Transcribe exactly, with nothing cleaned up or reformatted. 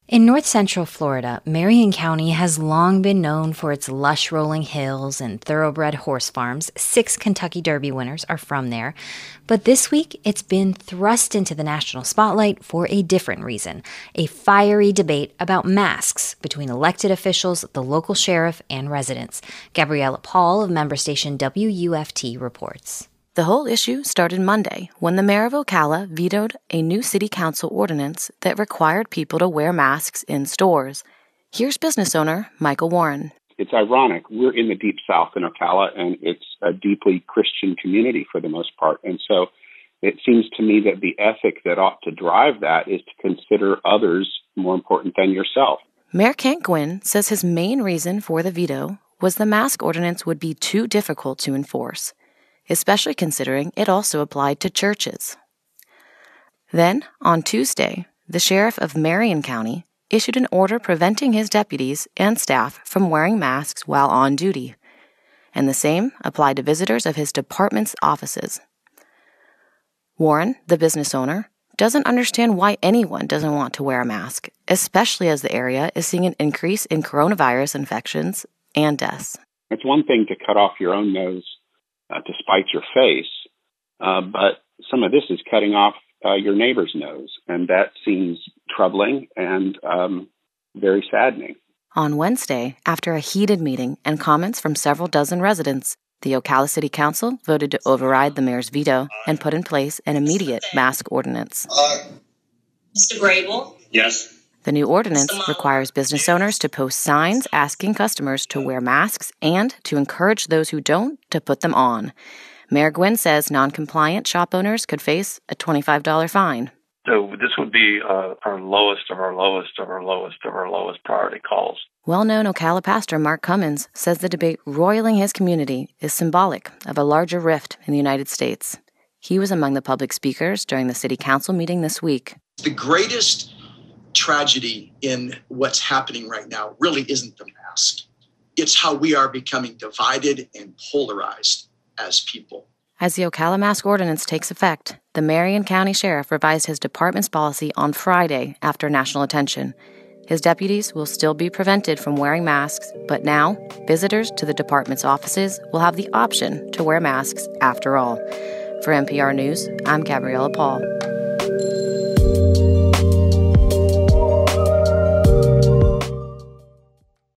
In north central Florida, Marion County has long been known for its lush rolling hills and thoroughbred horse farms. Six Kentucky Derby winners are from there. But this week, it's been thrust into the national spotlight for a different reason, a fiery debate about masks between elected officials, the local sheriff, and residents. Gabriella Paul of member station W U F T reports. The whole issue started Monday when the mayor of Ocala vetoed a new city council ordinance that required people to wear masks in stores. Here's business owner Michael Warren. It's ironic. We're in the deep south in Ocala, and it's a deeply Christian community for the most part. And so it seems to me that the ethic that ought to drive that is to consider others more important than yourself. Mayor Kent Gwinn says his main reason for the veto was the mask ordinance would be too difficult to enforce, especially considering it also applied to churches. Then, on Tuesday, the sheriff of Marion County issued an order preventing his deputies and staff from wearing masks while on duty, and the same applied to visitors of his department's offices. Warren, the business owner, doesn't understand why anyone doesn't want to wear a mask, especially as the area is seeing an increase in coronavirus infections and deaths. It's one thing to cut off your own nose Uh, to spite your face, uh, but some of this is cutting off uh, your neighbor's nose, and that seems troubling and um, very saddening. On Wednesday, after a heated meeting and comments from several dozen residents, the Ocala City Council voted to override the mayor's veto and put in place an immediate mask ordinance. Uh, Mister Grable? Yes. The new ordinance requires business owners to post signs asking customers to wear masks and to encourage those who don't to put them on. Mayor Gwinn says non-compliant shop owners could face a twenty-five dollars fine. So this would be uh, our lowest of our lowest of our lowest of our lowest priority calls. Well-known Ocala pastor Mark Cummins says the debate roiling his community is symbolic of a larger rift in the United States. He was among the public speakers during the city council meeting this week. The greatest tragedy in what's happening right now really isn't the mask. It's how we are becoming divided and polarized as people. As the Ocala mask ordinance takes effect, the Marion County Sheriff revised his department's policy on Friday after national attention. His deputies will still be prevented from wearing masks, but now visitors to the department's offices will have the option to wear masks after all. For N P R News, I'm Gabriella Paul.